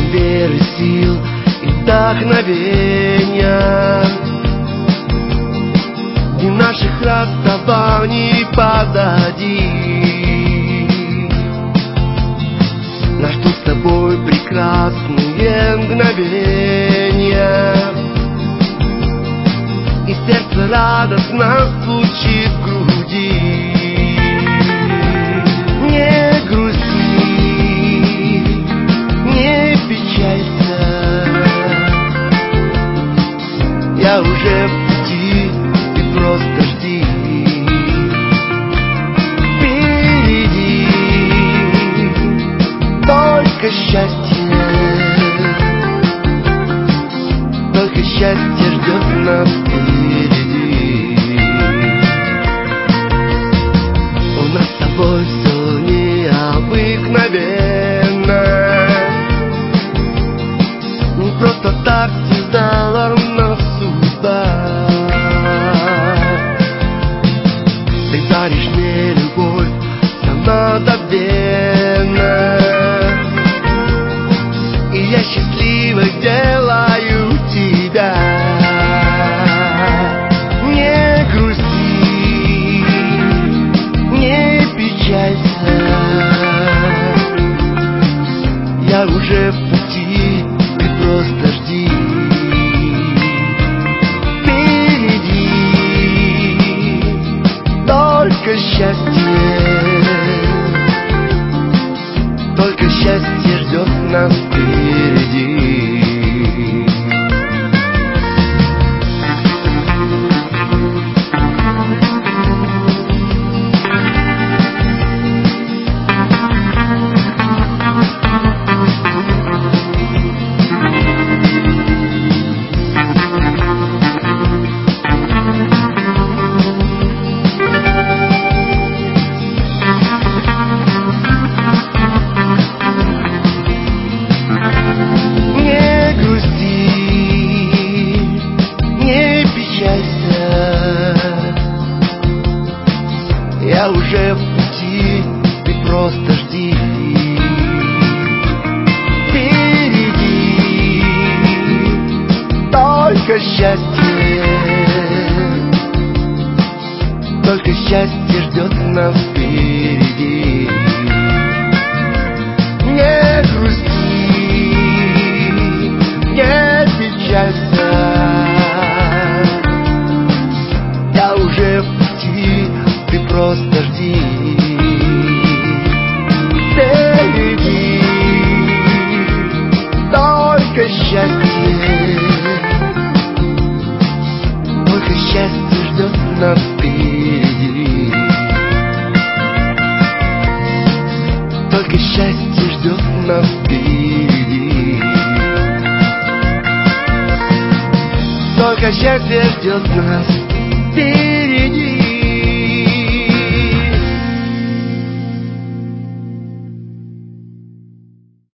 веры, сил и вдохновения. Дни наших расставаний позади. Нас ждут с тобой прекрасные мгновения, и сердце радостно стучит в груди. Не грусти, не печалься, я уже в пути, ты просто жди. Впереди только счастье, только счастье ждет нас впереди. У нас с тобой все необыкновенно, не просто так связала нас судьба. Ты даришь мне любовь самозабвенно, и я счастливой делаю тебя. Не грусти, не печалься, я уже в пути, ты просто жди. Впереди только счастье ждет нас впереди. Я уже в пути, ты просто жди. Впереди только счастье ждет нас впереди. Не грусти, не печалься, я уже в пути, ты просто жди. Впереди только счастье ждет нас впереди. Только счастье ждет нас впереди. Только счастье ждет нас впереди.